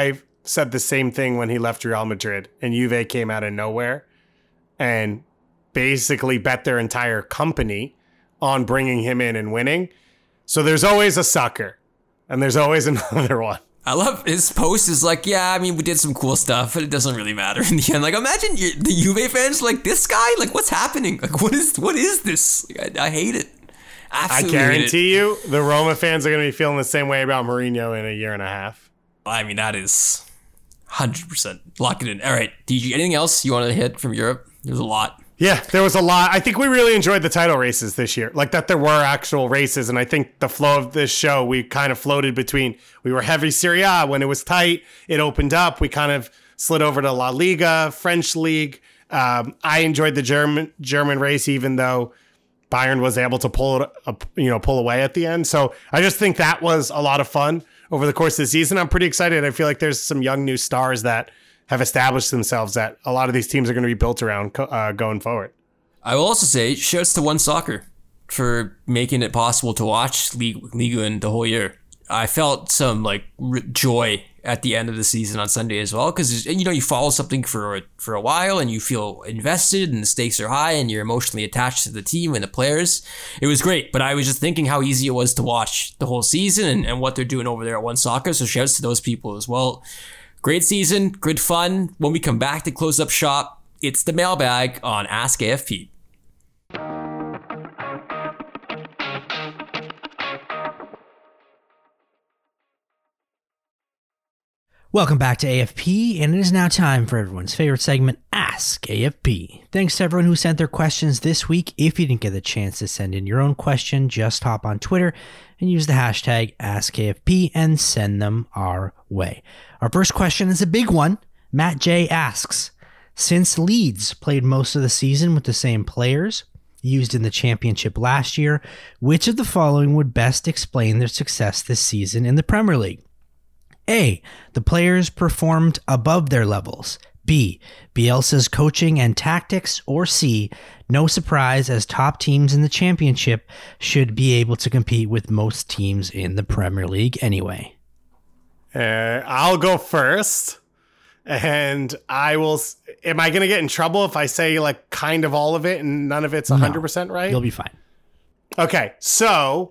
E: said the same thing when he left Real Madrid, and Juve came out of nowhere and basically bet their entire company on bringing him in and winning. So there's always a sucker, and there's always another one.
D: I love his post is like, yeah, I mean, we did some cool stuff, but it doesn't really matter in the end. Like, imagine the Juve fans like, this guy, like, what's happening? Like, what is this? Like, I hate it. Absolutely
E: I guarantee you the Roma fans are going to be feeling the same way about Mourinho in a year and a half.
D: I mean, that is 100%. Lock it in. All right, DG, anything else you wanted to hit from Europe? There's a lot.
E: Yeah, there was a lot. I think we really enjoyed the title races this year. Like that there were actual races. And I think the flow of this show, we kind of floated between, we were heavy Serie A. When it was tight, it opened up. We kind of slid over to La Liga, French League. I enjoyed the German race, even though Bayern was able to pull away at the end. So I just think that was a lot of fun over the course of the season. I'm pretty excited. I feel like there's some young new stars that have established themselves that a lot of these teams are going to be built around going forward.
D: I will also say, shouts to One Soccer for making it possible to watch Liga in the whole year. I felt some joy at the end of the season on Sunday as well, because you follow something for a while and you feel invested and the stakes are high and you're emotionally attached to the team and the players. It was great, but I was just thinking how easy it was to watch the whole season and what they're doing over there at One Soccer. So shouts to those people as well. Great season, good fun. When we come back to close up shop, it's the mailbag on Ask AFP.
F: Welcome back to AFP, and it is now time for everyone's favorite segment, Ask AFP. Thanks to everyone who sent their questions this week. If you didn't get the chance to send in your own question, just hop on Twitter and use the hashtag AskAFP and send them our way. Our first question is a big one. Matt J asks, since Leeds played most of the season with the same players used in the championship last year, which of the following would best explain their success this season in the Premier League? A, the players performed above their levels. B, Bielsa's coaching and tactics. Or C, no surprise as top teams in the championship should be able to compete with most teams in the Premier League anyway.
E: I'll go first. And I will... Am I going to get in trouble if I say kind of all of it and none of it's 100% right?
F: You'll be fine.
E: Okay, so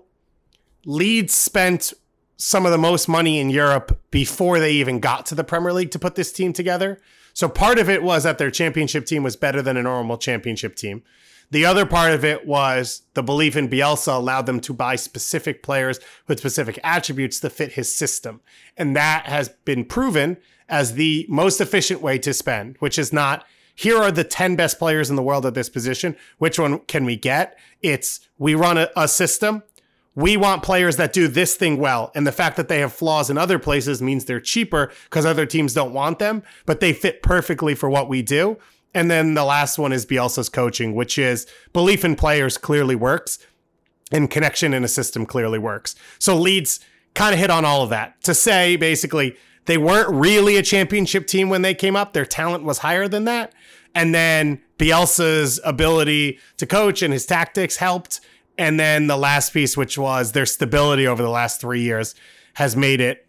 E: Leeds spent some of the most money in Europe before they even got to the Premier League to put this team together. So part of it was that their championship team was better than a normal championship team. The other part of it was the belief in Bielsa allowed them to buy specific players with specific attributes to fit his system. And that has been proven as the most efficient way to spend, which is not, here are the 10 best players in the world at this position. Which one can we get? It's, we run a system. We want players that do this thing well. And the fact that they have flaws in other places means they're cheaper because other teams don't want them, but they fit perfectly for what we do. And then the last one is Bielsa's coaching, which is belief in players clearly works and connection in a system clearly works. So Leeds kind of hit on all of that to say, basically, they weren't really a championship team when they came up. Their talent was higher than that. And then Bielsa's ability to coach and his tactics helped. And then the last piece, which was their stability over the last 3 years, has made it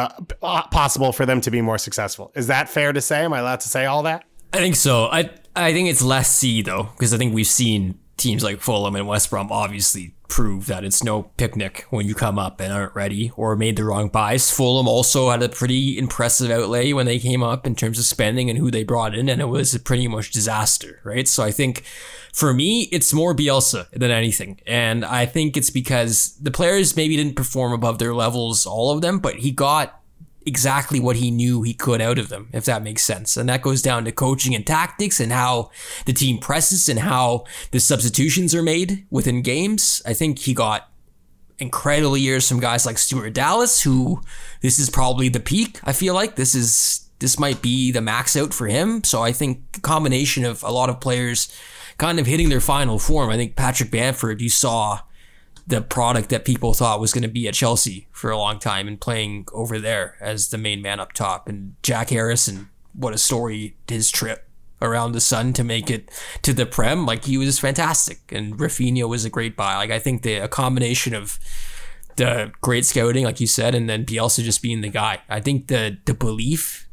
E: possible for them to be more successful. Is that fair to say? Am I allowed to say all that?
D: I think so. I think it's less C, though, because I think we've seen teams like Fulham and West Brom obviously prove that it's no picnic when you come up and aren't ready or made the wrong buys. Fulham also had a pretty impressive outlay when they came up in terms of spending and who they brought in, and it was a pretty much disaster, right? So I think for me, it's more Bielsa than anything. And I think it's because the players maybe didn't perform above their levels, all of them, but he got exactly what he knew he could out of them, if that makes sense. And that goes down to coaching and tactics and how the team presses and how the substitutions are made within games. I think he got incredible years from guys like Stuart Dallas, who this is probably the peak. I feel like this might be the max out for him. So I think a combination of a lot of players kind of hitting their final form. I think Patrick Bamford, you saw the product that people thought was going to be at Chelsea for a long time and playing over there as the main man up top. And Jack Harrison, what a story, his trip around the sun to make it to the Prem. He was fantastic. And Rafinha was a great buy. I think a combination of the great scouting, like you said, and then Bielsa just being the guy. I think the belief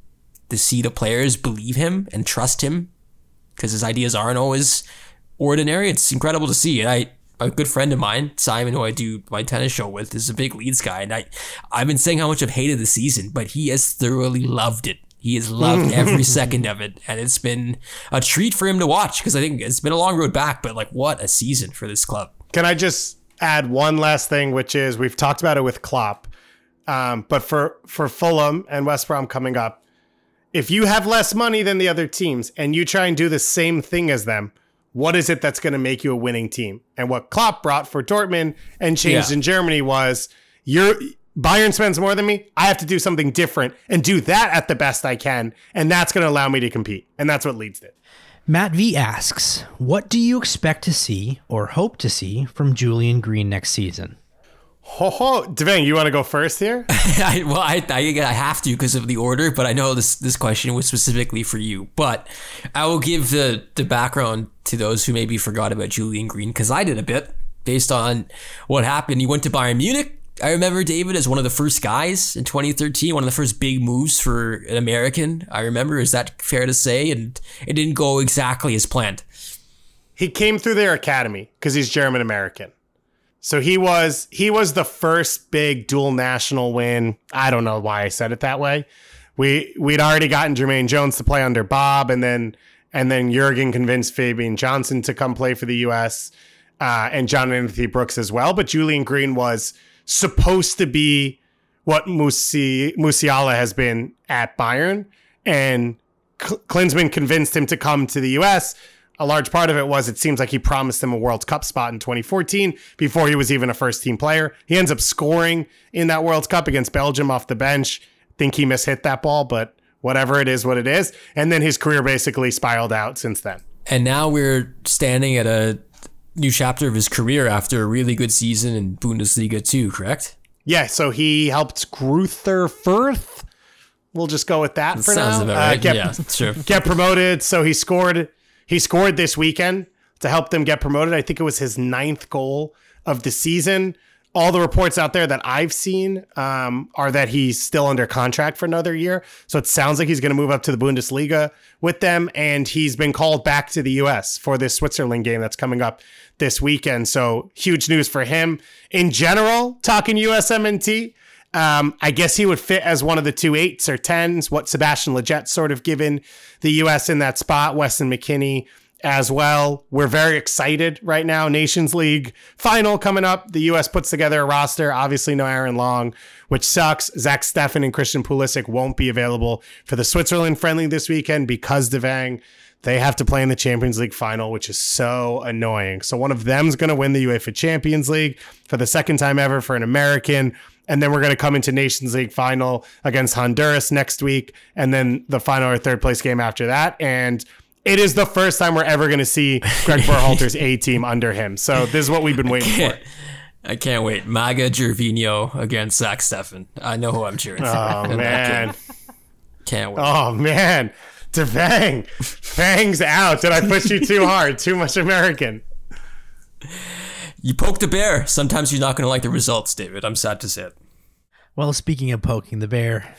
D: to see the players believe him and trust him because his ideas aren't always ordinary. It's incredible to see. And a good friend of mine, Simon, who I do my tennis show with, is a big Leeds guy. And I've been saying how much I've hated the season, but he has thoroughly loved it. He has loved every second of it. And it's been a treat for him to watch because I think it's been a long road back, but like what a season for this club.
E: Can I just add one last thing, which is we've talked about it with Klopp, but for Fulham and West Brom coming up, if you have less money than the other teams and you try and do the same thing as them, what is it that's going to make you a winning team? And what Klopp brought for Dortmund and changed in Germany was Bayern spends more than me. I have to do something different and do that at the best I can. And that's going to allow me to compete. And that's what Leeds did.
F: Matt V asks, what do you expect to see or hope to see from Julian Green next season?
E: Devang, you want to go first here?
D: I have to because of the order, but I know this question was specifically for you. But I will give the background to those who maybe forgot about Julian Green because I did a bit based on what happened. He went to Bayern Munich. I remember David as one of the first guys in 2013, one of the first big moves for an American. I remember, is that fair to say? And it didn't go exactly as planned.
E: He came through their academy because he's German American. So he was the first big dual national win. I don't know why I said it that way. We'd already gotten Jermaine Jones to play under Bob, and then Jurgen convinced Fabian Johnson to come play for the U.S. And John Anthony Brooks as well. But Julian Green was supposed to be what Musiala has been at Bayern, and Klinsmann convinced him to come to the U.S. A large part of it was it seems like he promised him a World Cup spot in 2014 before he was even a first-team player. He ends up scoring in that World Cup against Belgium off the bench. I think he mishit that ball, but whatever, it is what it is. And then his career basically spiraled out since then.
D: And now we're standing at a new chapter of his career after a really good season in Bundesliga too, correct?
E: Yeah, so he helped Greuther Fürth. We'll just go with that for now.
D: Sounds about right. Yeah, sure.
E: Get promoted. So he scored this weekend to help them get promoted. I think it was his 9th goal of the season. All the reports out there that I've seen are that he's still under contract for another year. So it sounds like he's going to move up to the Bundesliga with them. And he's been called back to the U.S. for this Switzerland game that's coming up this weekend. So huge news for him. In general, talking USMNT, I guess he would fit as one of the 2 8s or 10s, what Sebastian Lletget's sort of given the U.S. in that spot, Weston McKennie as well. We're very excited right now. Nations League final coming up. The U.S. puts together a roster. Obviously no Aaron Long, which sucks. Zach Steffen and Christian Pulisic won't be available for the Switzerland friendly this weekend because they have to play in the Champions League final, which is so annoying. So one of them's going to win the UEFA Champions League for the second time ever for an American. And then we're going to come into Nations League final against Honduras next week. And then the final or third place game after that. And it is the first time we're ever going to see Greg Berhalter's A team under him. So this is what we've been waiting for.
D: I can't wait. Maga Gervinho against Zach Steffen. I know who I'm cheering for.
E: Oh, man.
D: Can't wait.
E: Oh, man. Devang. Fang's out. Did I push you too hard? Too much American.
D: You poked a bear. Sometimes you're not going to like the results, David. I'm sad to say it.
F: Well, speaking of poking the bear,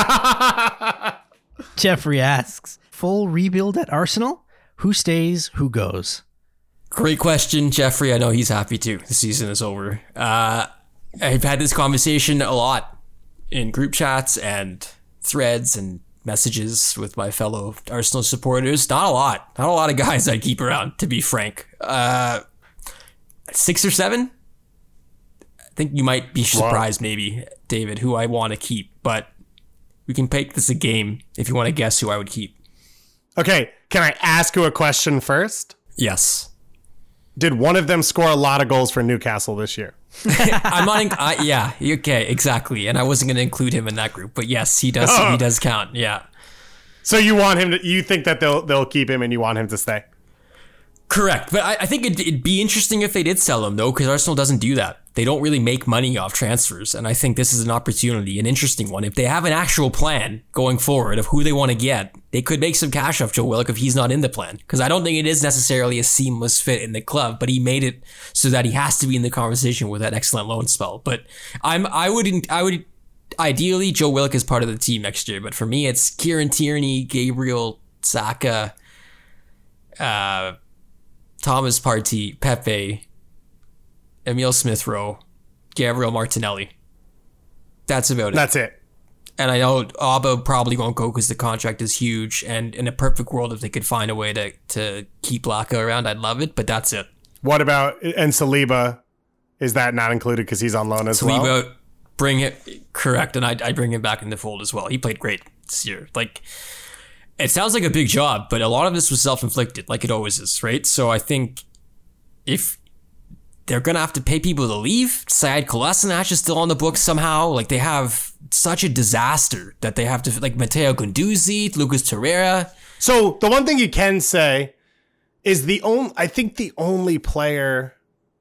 F: Jeffrey asks, full rebuild at Arsenal? Who stays? Who goes?
D: Great question, Jeffrey. I know he's happy too. The season is over. I've had this conversation a lot in group chats and threads and messages with my fellow Arsenal supporters. Not a lot of guys I'd keep around, to be frank. 6 or 7? I think you might be surprised, maybe, David, who I want to keep, but we can make this a game if you want to guess who I would keep.
E: Okay, can I ask you a question first?
D: Yes.
E: Did one of them score a lot of goals for Newcastle this year?
D: I'm not. Yeah. Okay. Exactly. And I wasn't going to include him in that group, but yes, he does. He does count. Yeah.
E: So you want him to? You think that they'll keep him, and you want him to stay?
D: Correct. But I think it'd be interesting if they did sell him, though, because Arsenal doesn't do that. They don't really make money off transfers. And I think this is an opportunity, an interesting one. If they have an actual plan going forward of who they want to get, they could make some cash off Joe Willock if he's not in the plan. Because I don't think it is necessarily a seamless fit in the club, but he made it so that he has to be in the conversation with that excellent loan spell. But I would ideally, Joe Willock is part of the team next year. But for me, it's Kieran Tierney, Gabriel Saka, Thomas Partey, Pepe, Emile Smith-Rowe, Gabriel Martinelli. That's about it.
E: That's it.
D: And I know Abba probably won't go because the contract is huge. And in a perfect world, if they could find a way to keep Laka around, I'd love it. But that's it.
E: What about, and Saliba, is that not included because he's on loan as well?
D: Saliba, bring it, correct. And I bring him back in the fold as well. He played great this year. Like, it sounds like a big job, but a lot of this was self-inflicted, like it always is, right? So I think if they're going to have to pay people to leave, Sead Kolasinac is still on the books somehow. Like, they have such a disaster that they have to, like, Matteo Guendouzi, Lucas Torreira.
E: So the one thing you can say is I think the only player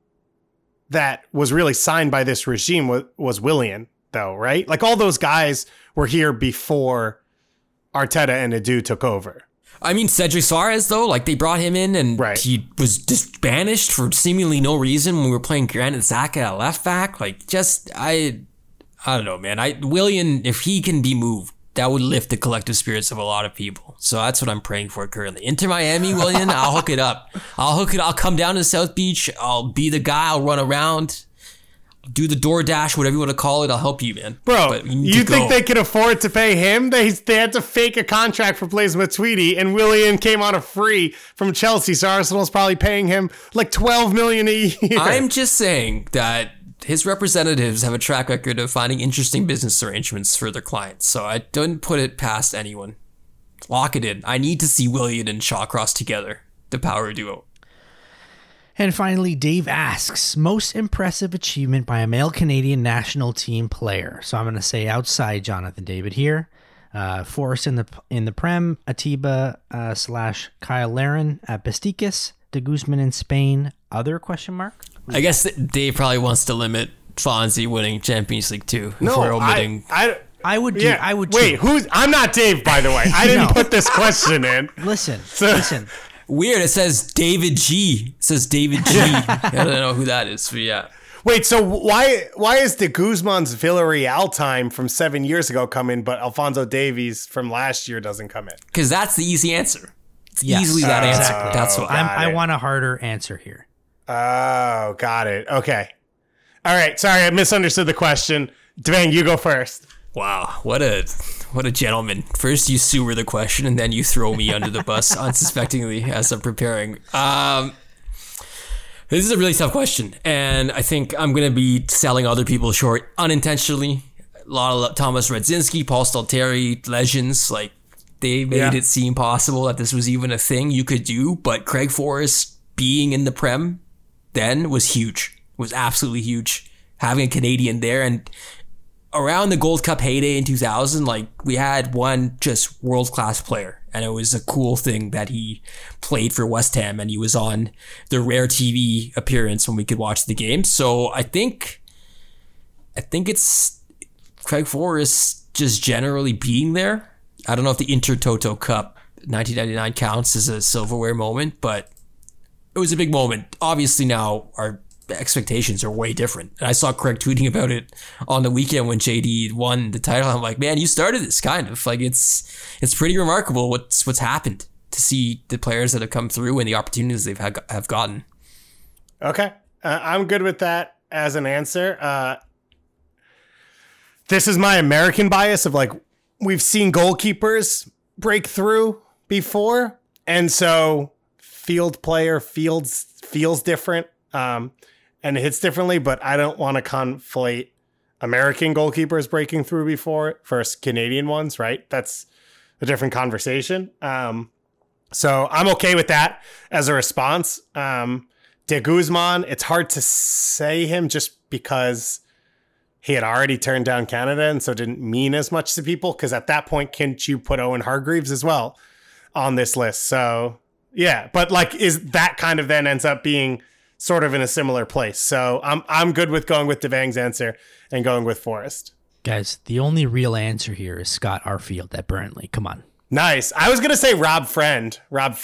E: that was really signed by this regime was Willian, though, right? Like, all those guys were here before Arteta and Edu took over.
D: I mean, Cedric Suarez, though, like, they brought him in and he was just banished for seemingly no reason when we were playing Granit Xhaka at left back. Like, just, I don't know, man. Willian, if he can be moved, that would lift the collective spirits of a lot of people. So that's what I'm praying for currently. Inter Miami, Willian, I'll hook it up. I'll come down to South Beach. I'll be the guy. I'll run around. Do the DoorDash, whatever you want to call it. I'll help you, man.
E: Bro, you think they could afford to pay him? They had to fake a contract for Blaise Matuidi, and Willian came on a free from Chelsea, so Arsenal's probably paying him like $12 million a year.
D: I'm just saying that his representatives have a track record of finding interesting business arrangements for their clients, so I don't put it past anyone. Lock it in. I need to see Willian and Shawcross together, the power duo.
F: And finally, Dave asks, most impressive achievement by a male Canadian national team player. So I'm going to say outside Jonathan David here. Forrest in the Prem, Atiba / Kyle Larin at Besiktas, De Guzman in Spain, other question mark?
D: I guess Dave probably wants to limit Fonzie winning Champions League too.
E: No,
D: omitting.
F: I would do. I would.
E: Wait, I'm not Dave, by the way. I didn't put this question in.
F: Listen.
D: Weird. It says David G. It says David G. I don't know who that is, but yeah.
E: Wait, so why is De Guzman's Villarreal time from 7 years ago come in, but Alphonso Davies from last year doesn't come in?
D: Because that's the easy answer. It's easily that answer.
F: Exactly.
D: That's why.
F: I want a harder answer here.
E: Oh, got it. Okay. All right. Sorry, I misunderstood the question. Devang, you go first.
D: Wow, what a gentleman. First you sewer the question and then you throw me under the bus unsuspectingly as I'm preparing. This is a really tough question, and I think I'm going to be selling other people short unintentionally. A lot of Thomas Radzinski, Paul Stalteri, legends, like they made it seem possible that this was even a thing you could do, but Craig Forrest being in the Prem then was huge. It was absolutely huge. Having a Canadian there, and around the Gold Cup heyday in 2000, like, we had one just world-class player, and it was a cool thing that he played for West Ham and he was on the rare TV appearance when we could watch the game. So I think it's Craig Forrest just generally being there. I don't know if the Intertoto Cup 1999 counts as a silverware moment, but it was a big moment. Obviously now our expectations are way different. And I saw Craig tweeting about it on the weekend when JD won the title. I'm like, man, you started this kind of. Like, it's pretty remarkable what's happened to see the players that have come through and the opportunities they've have gotten.
E: Okay. I'm good with that as an answer. This is my American bias of, like, we've seen goalkeepers break through before. And so field player feels different. And it hits differently, but I don't want to conflate American goalkeepers breaking through before versus Canadian ones, right? That's a different conversation. So I'm okay with that as a response. De Guzman, it's hard to say him just because he had already turned down Canada and so didn't mean as much to people, because at that point, can't you put Owen Hargreaves as well on this list? So yeah, but like, is that kind of then ends up being sort of in a similar place. So I'm good with going with Devang's answer and going with Forrest.
F: Guys, the only real answer here is Scott Arfield at Burnley. Come on.
E: Nice. I was going to say Rob Friend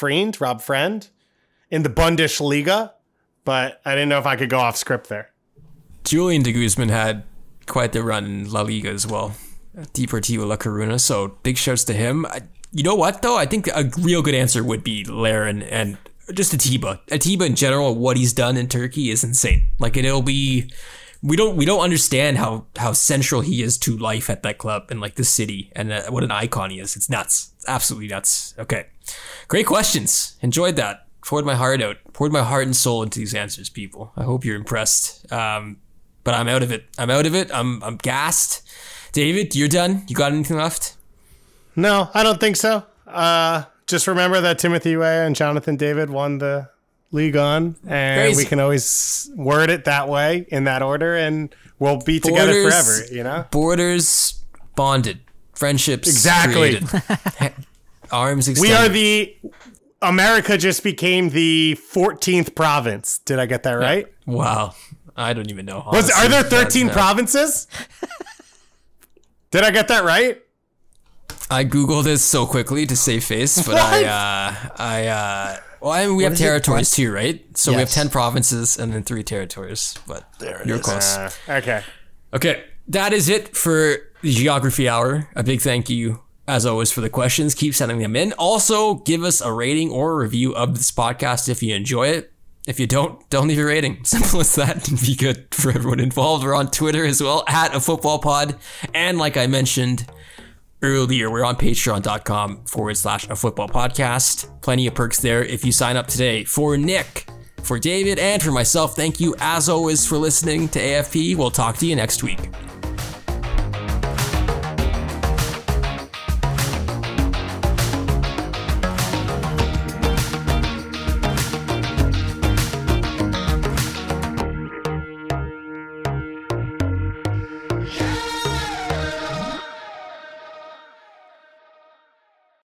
E: in the Bundesliga, but I didn't know if I could go off script there.
D: Julian de Guzman had quite the run in La Liga as well. Deportivo La Coruna. So big shouts to him. You know what though? I think a real good answer would be Larin and just Atiba. Atiba in general, what he's done in Turkey is insane. Like it'll be, we don't understand how central he is to life at that club and like the city and what an icon he is. It's nuts. It's absolutely nuts. Okay, great questions. Enjoyed that. Poured my heart out. Poured my heart and soul into these answers, people. I hope you're impressed. But I'm out of it. I'm gassed. David, you're done? You got anything left?
E: No, I don't think so. Just remember that Timothy Weah and Jonathan David won the League On, and
D: Crazy.
E: we can always word it that way in that order, and we'll be together forever, you know?
D: Borders bonded. Friendships
E: exactly.
D: created. Arms extended.
E: We are America just became the 14th province. Did I get that right?
D: Wow. I don't even know.
E: Are there 13 provinces? Did I get that right?
D: I Googled this so quickly to save face, but we have territories too, right? So we have 10 provinces and then 3 territories, but you're close.
E: Okay.
D: That is it for the Geography Hour. A big thank you, as always, for the questions. Keep sending them in. Also, give us a rating or a review of this podcast if you enjoy it. If you don't leave a rating. Simple as that. It'd be good for everyone involved. We're on Twitter as well, @afootballpod. And like I mentioned earlier, we're on patreon.com/afootballpodcast. Plenty of perks there if you sign up today. For Nick, for David, and for myself, thank you as always for listening to AFP. We'll talk to you next week.